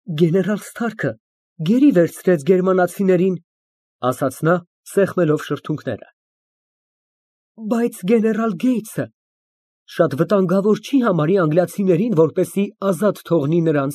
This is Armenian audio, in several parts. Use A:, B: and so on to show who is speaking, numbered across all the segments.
A: Գեներալ Սթարքը գերի վերցրեց գերմանացիներին, ասաց նա, սեղմելով շրթունքները։ Բայց գեներալ Գեյցը շատ վտանգավոր չի համարի անգլիացիներին, որպեսզի ազատ թողնի նրանց։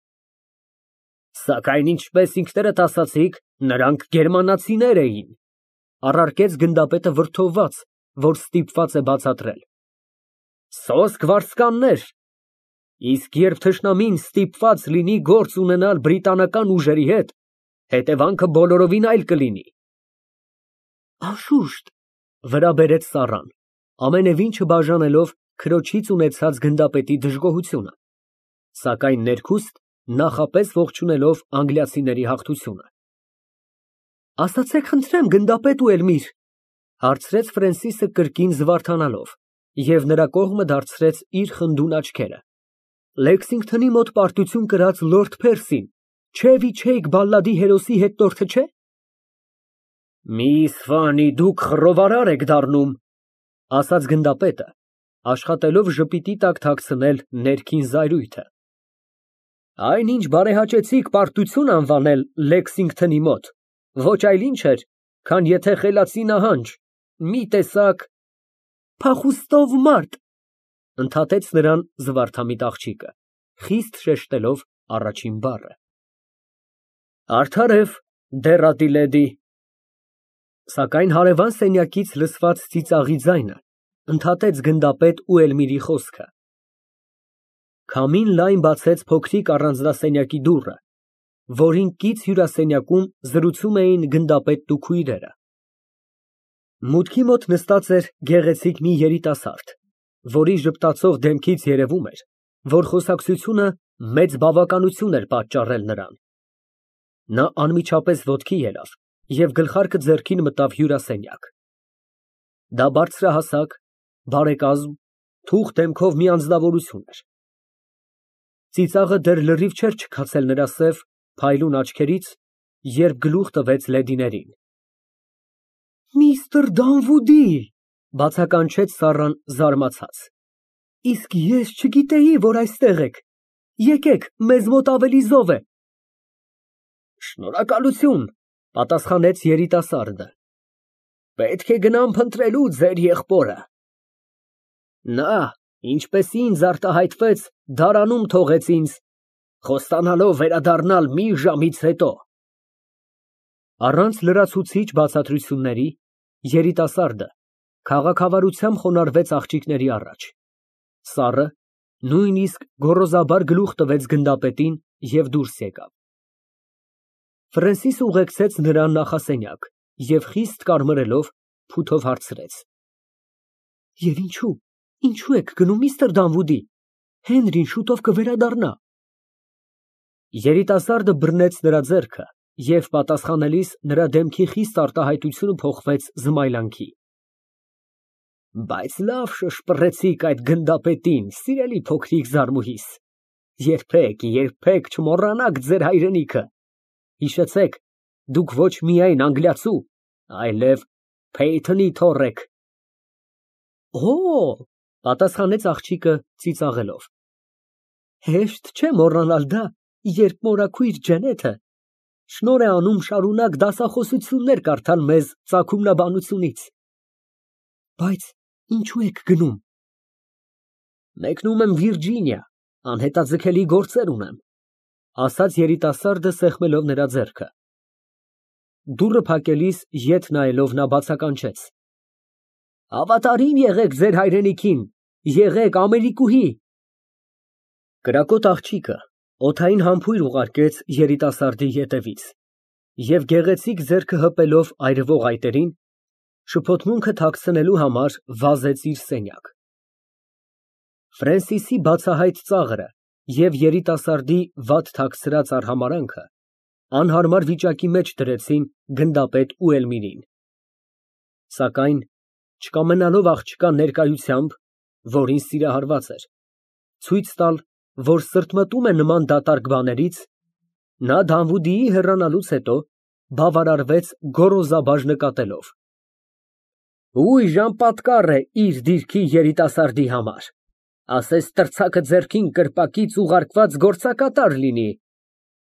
A: Սակայն ինչպես ինքներդ ասացիք, նրանք գերմանացիներ էին, առարկեց գնդապետը վրդովված, որ ստիպված է բացատրել։ Սոսկ վարձկաններ, իսկ երբ թշնամին ստիպված լինի գործ ունենալ բրիտանական ուժերի հետ, հետևանքը բոլորովին այլ կլինի։ Անշուշտ, վրա բերեց Սառան, ամենևին չբաժանելով քրոջից ունեցած գնդապետի դժգոհությունը, սակայն ներքուստ նախապես ողջունելով անգլիացիների հաղթությունը։ Ասացեք խնդրեմ, գնդապետ Ուելմիր, հարցրեց Ֆրենսիսը կրկին զվարթանալով, և նրա կողմը դարձրեց իր խնդուն աչքերը։ Լեքսինգթոնի մոտ պարտություն կրած լորդ Փերսին Չևի բալլադի հերոսի հետնորդը չէ։ Միս Ֆանի, դուք խռովարար եք դառնում, ասաց գնդապետը, աշխատելով ժպիտի տակ թաքցնել ներքին զայրույթը։ Այնինչ բարեհաճեցիք պարտություն անվանել Լեքսինգթոնի մոտ, ոչ այլ ինչ էր, քան եթե խելացի նահանջ, մի տեսակ փախուստով մարդ, ընդհատեց նրան զվարթամիտ աղջիկը, խիստ շեշտելով առաջին բառը։ Արդարև, դեռատի լեդի։ Սակայն հարևան սենյակից լսված ծիծաղի ձայնը ընդհատեց գնդապետ Ուելմիրի խոսքը։ Քամին լայն բացեց փոքրիկ առանձնասենյակի դուռը, որին կից հյուրասենյակում զրուցում էին գնդապետն ու քույրերը։ Մուտքի մոտ նստած էր գեղեցիկ մի երիտասարդ, որի ժպտացող դեմքից երևում էր, որ խոսակցությունը մեծ բավականություն էր պատճառել նրան։ Նա անմիջապես ոտքի ելավ և գլխարկը ձեռքին մտավ հյուրասենյակ։ Դա բարձրահասակ, բարեկազմ, թուխ դեմքով մի անձնավորություն էր։ Ծիծաղը դեռ լրիվ չէր չքացել նրա սև, փայլուն աչքերից, երբ գլուխ տվեց լեդիներին։ Միստր Դանվուդի, բացականչեց Սառան զարմացած։ Իսկ ես չգիտեի, որ այստեղ եք։ Եկեք, մեզ մոտ ավելի զով է։ Շնորհակալություն, պատասխանեց երիտասարդը։ Պետք է գնամ փնտրելու ձեր եղբորը։ Նա, ինչպես ինձ արտահայտվեց, դարանում թողեց ինձ, խոստանալով վերադառնալ մի ժամից հետո։ Առանց լրացուցիչ բացատրությունների երիտասարդը քաղաքավարությամբ խոնարհվեց աղջիկների առաջ։ Սառը նույնիսկ գոռոզաբար գլուխ տվեց գնդապետին և դուրս եկավ։ Ֆրենսիսը ուղեկցեց նրան նախասենյակ և խիստ կարմրելով փութով հարցրեց. Եվ ինչու եք գնում, միստր Դանվուդի, Հենրին շուտով կվերադառնա։ Երիտասարդը բռնեց նրա ձեռքը և պատասխանելիս նրա դեմքի խիստ արտահայտությունը փոխվեց զմայլանքի։ Բայց լավ շշպռեցիք այդ գնդապետին, սիրելի փոքրիկ զարմուհիս, երբեք չմոռանաք ձեր հայրենիքը, հիշեցեք, դուք ոչ միայն անգլիացու, այլև Փեյթոնի թոռ եք։ Օ, պատասխանեց աղջիկը ծիծաղելով։ Հեշտ չէ մոռանալ դա, երբ մորաքույր Ջենեթը շնորհ է անում շարունակ դասախոսություններ կարդալ մեզ ծագումնաբանությունից։ Բայց ինչու եք գնում։ Մեկնում եմ Վիրջինիա, անհետաձգելի գործեր ունեմ, ասաց երիտասարդը սեղմելով նրա ձեռքը։ Դուռը փակելիս ետ նայելով նա բացականչեց. Հավատարիմ եղեք ձեր հայրենիքին, եղեք ամերիկուհի։ Կրակոտ աղջիկը օդային համբույր ուղարկեց երիտասարդի ետևից և գեղեցիկ ձեռքը հպելով այրվող այտերին, շփոթմունքը թաքցնելու համար վազեց իր սենյակ։ Ֆրենսիսի բացահայտ ծաղրը և երիտասարդի վատ թաքցրած արհամարհանքը անհարմար վիճակի մեջ դրեցին գնդապետ Ուելմիրին։ Սակայն, չկամենալով աղջկա ներկայությամբ, որին սիրահարված էր, ցույց տալ, որ սրտմտում է նման դատարկ բաներից, նա Դանվուդիի հեռանալուց հետո բավարարվեց գոռոզաբար նկատելով. Ուժան պատկառ է իր դիրքի երիտասարդի համար, ասես տրցակը ձեռքին կրպակից ուղարկված գործակատար լինի։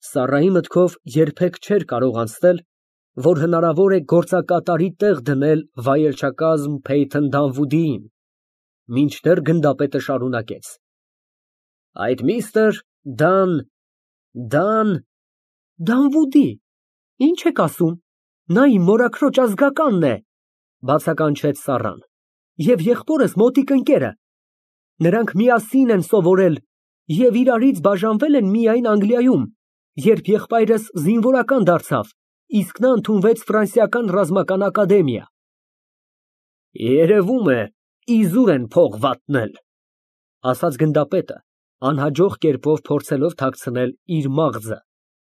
A: Սառայի մտքով երբեք չէր կարող անցնել, որ հնարավոր է գործակատարի տեղ դնել վայելչակազմ Փեյթոն Դանվուդիին, մինչդեռ գնդապետը շարունակեց. Այդ միստր Դանվուդի, ինչ եք ասում, նա իմ մորաքրոջ ազգականն է, բացականչեց Սառան, և եղբորս մոտիկ ընկերը, նրանք միասին են սովորել և իրարից բաժանվել են միայն Անգլիայում, երբ եղբայրս զինվորական դարձավ, իսկ նա ընդունվեց ֆրանսիական ռազմական ակադեմիա։ Երևում է, իզուր են փող վատնել, ասաց գնդապետը, անհաջող կերպով փորձելով թաքցնել իր մաղձը։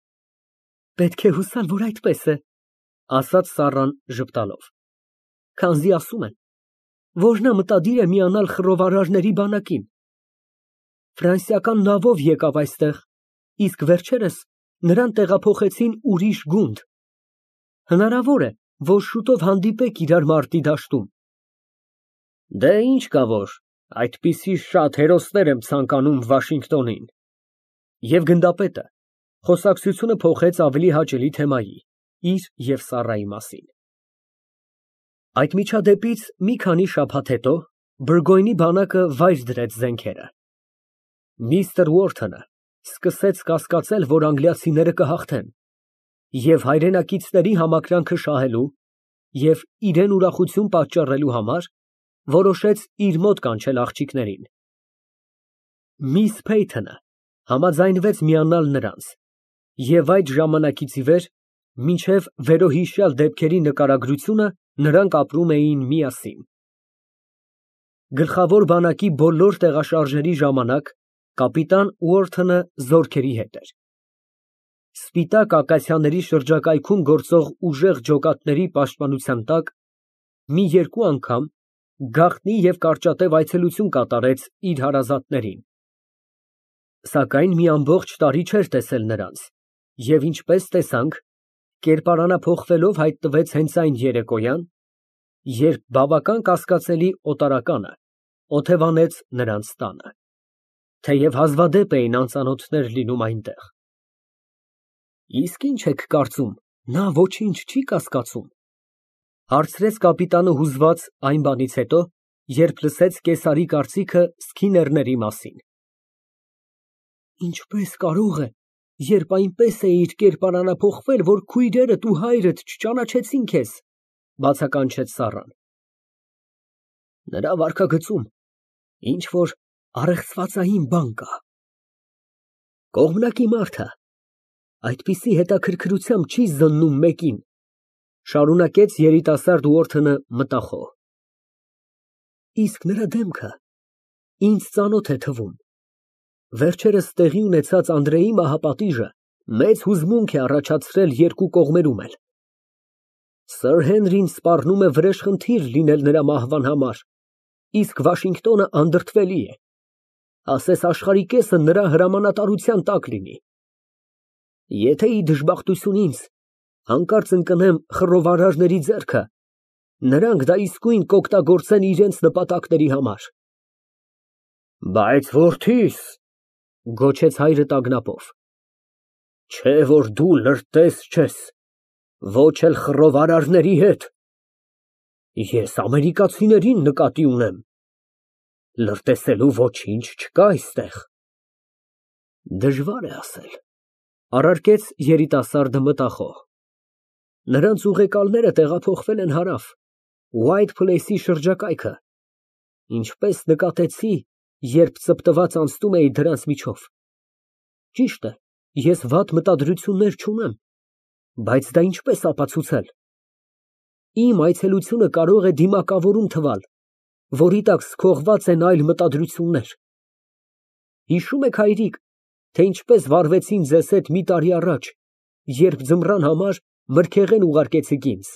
A: Պետք է հուսալ, որ այդպես է, ասաց Սառան ժպտալով, քանզի ասում են, որ նա մտադիր է միանալ խռովարարների բանակին։ Ֆրանսիական նավով եկավ այստեղ, իսկ վերջերս նրան տեղափոխեցին ուրիշ գունդ։ Հնարավոր է, որ շուտով հանդիպեք իրար մարտի դաշտում։ Դե ինչ կա որ, այդպիսի շատ հերոսներ եմ ցանկանում Վաշինգտոնին։ Եվ գնդապետը խոսակցությունը փոխեց ավելի հաճելի թեմայի, իր և Սառայի մասին։ Այդ միջադեպից մի քանի շաբաթ հետո Բուրգոյնի բանակը վայր դրեց զենքերը։ Միստր Ուորթոնը սկսեց կասկածել, որ անգլիացիները կհաղթեն, և հայրենակիցների համակրանքը շահելու և իրան ուրախություն պատճառելու համար որոշեց իր մոտ կանչել աղջիկներին։ Միս Փեյթոնը համաձայնվեց միանալ նրանց, և այդ ժամանակից ի վեր մինչև վերոհիշյալ դեպքերի նկարագրությունը նրանք ապրում էին միասին։ Գլխավոր բանակի բոլոր տեղաշարժերի ժամանակ կապիտան Ուորթոնը զորքերի հետ էր։ Սպիտակ ակացիաների շրջակայքում գործող ուժեղ ջոկատների պաշտպանության տակ մի երկու անգամ գաղտնի և կարճատև այցելություն կատարեց իր հարազատներին։ Սակայն մի ամբողջ տարի չէր տեսել նրանց և, ինչպես տեսանք, կերպարանափոխվելով հայտնվեց հենց այն երեկոյան, երբ բավական կասկածելի օտարականը օթևանեց նրանց տանը, թեև հազվադեպ էին անծանոթներ լինում այնտեղ։ Իսկ ի՞նչ եք կարծում, նա ոչինչ չի կասկածում, հարցրեց կապիտանը հուզված այն բանից հետո, երբ լսեց կեսարի կարծիքը Սքիներների մասին։ Ինչպես կարող է, երբ այնպես էիր կերպարանափոխվել, որ քույրերդ ու հայրդ չճանաչեցին քեզ, բացականչեց Սառան։ Նրա վարքագծում ինչ որ առեղծվածային բան կա։ Կողմնակի մարդը այդպիսի հետաքրքրությամբ չի զննում մեկին, շարունակեց երիտասարդ Ուորթոնը մտախոհ։ Իսկ նրա դեմքը ինձ ծանոթ է թվում։ Վերջերս տեղի ունեցած Անդրեի մահապատիժը մեծ հուզմունք է առաջացրել երկու կողմերում էլ։ Սըր Հենրին սպառնում է վրեժխնդիր լինել նրա մահվան համար, իսկ Վաշինգտոնը անդրդվելի է, ասես աշխարհի կեսը նրա հրամանատարության տակ լինի։ Եթե ի դժբախտություն ինձ հանկարծ ընկնեմ խռովարարների ձեռքը, նրանք դա իսկույն կօգտագործեն իրենց նպատակների համար։ Բայց որդիս, գոչեց հայրը տագնապով, չէ որ դու լրտես չես, ոչ էլ խռովարարների հետ։ Ես ամերիկացիներին նկատի ունեմ, լրտեսելու ոչինչ չկա այստեղ։ Դժվար է ասել, առարկեց երիտասարդը մտախոհ։ Նրանց ուղեկալները տեղափոխվել են հարավ, White Place-ի շրջակայքը, ինչպես նկատեցի, երբ ծպտված անցնում էի դրանց միջով։ Ճիշտ է, ես վատ մտադրություններ չունեմ, բայց դա ինչպես ապացուցել։ Իմ այցելությունը կարող է դիմակավորում թվալ, որի տակ սքողված են այլ մտադրություններ։ Հիշո՞ւմ եք, հայրիկ, թե ինչպես վարվեցին ձեզ հետ մի տարի առաջ, երբ ձմռան համար մրգեղեն ուղարկեցիք ինձ։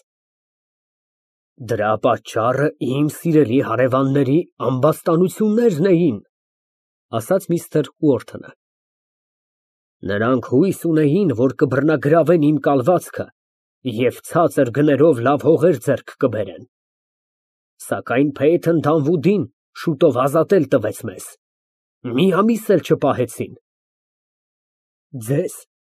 A: Դրա պատճառը իմ սիրելի հարևանների ամբաստանություններն էին, ասաց միստր Ուորթոնը։ Նրանք հույս ունեին, որ կբռնագրավեն իմ կալվածքը և ցածր գներով լավ հողեր ձեռք կբերեն։ Սակայն Փեյթոն Դանվուդին շուտով ազատել տվեց մեզ, մի ամիս էլ չպահեցին։ Ձեզ,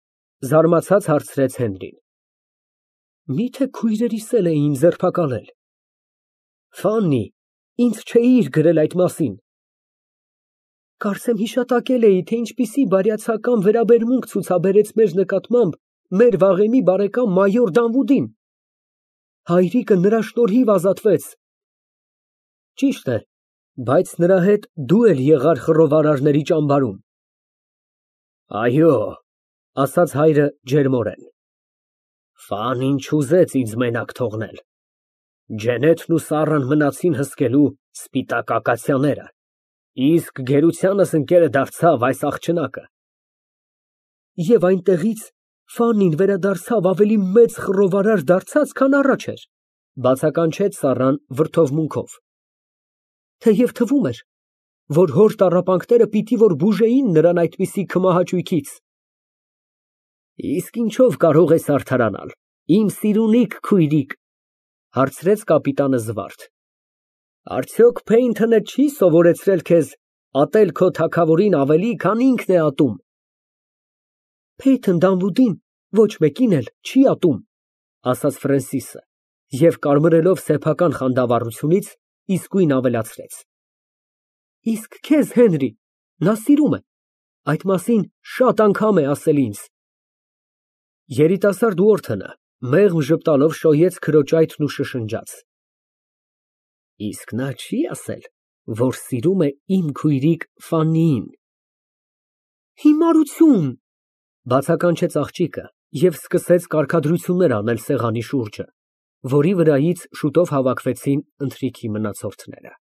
A: Զարմացած հարցրեց Հենրին։ Միթե քույրերիս էլ էին ձերբակալել։ Ֆաննի, ինձ չէիր գրել այդ մասին։ Կարծեմ հիշատակել էի, թե ինչպիսի բարյացակամ վերաբերմունք ցուցաբերեց մեր նկատմամբ մեր վաղեմի բարեկամ մայոր Դանվուդին։ Հայրիկը նրա շնորհիվ ազատվեց։ Ճիշտ է, բայց նրա հետ դու էլ եղար խռովարարների ճամբարում։ Այո, ասաց հայրը ջերմորեն։ Ֆանին չուզեց ինձ մենակ թողնել։ Ջենեթն ու Սառան մնացին հսկելու սպիտակ ակացիաները, իսկ գերությանս ընկերը դարձավ այս աղջնակը։ Եվ այնտեղից Ֆանին վերադարձավ ավելի մեծ խռովարար դարձած, քան առաջ էր, բացականչեց Սառան վրդովմունքով։ Թեև թվում էր, որ հոր տառապանքները պիտի որ բուժեին նրան այդպիսի քմահաճույքից։ Իսկ ինչով կարող ես արդարանալ, իմ սիրունիք քույրիկ, հարցրեց կապիտանը զվարթ։ Արդյոք Փեյնթոնը չի սովորեցրել քեզ ատել քո թագավորին ավելի, քան ինքն է ատում։ Փեյթոն Դանվուդին ոչ մեկին էլ չի ատում, ասաց Ֆրենսիսը և կարմրելով սեփական խանդավառությունից իսկույն ավելացրեց. Իսկ քեզ, Հենրի, նա սիրում է, այդ մասին շատ անգամ է ասել ինձ։ Երիտասարդ Ուորթոնը մեղմ ժպտալով շոյեց քրոջայթն ու շշնջաց. Իսկ նա չի ասել, որ սիրում է իմ քույրիկ Ֆաննիին։ Հիմարություն, բացականչեց աղջիկը և սկսեց կարգադրություններ անել սեղանի շուրջը, որի վրայից շուտով հավաքվեցին ընթրիքի մնացորդները։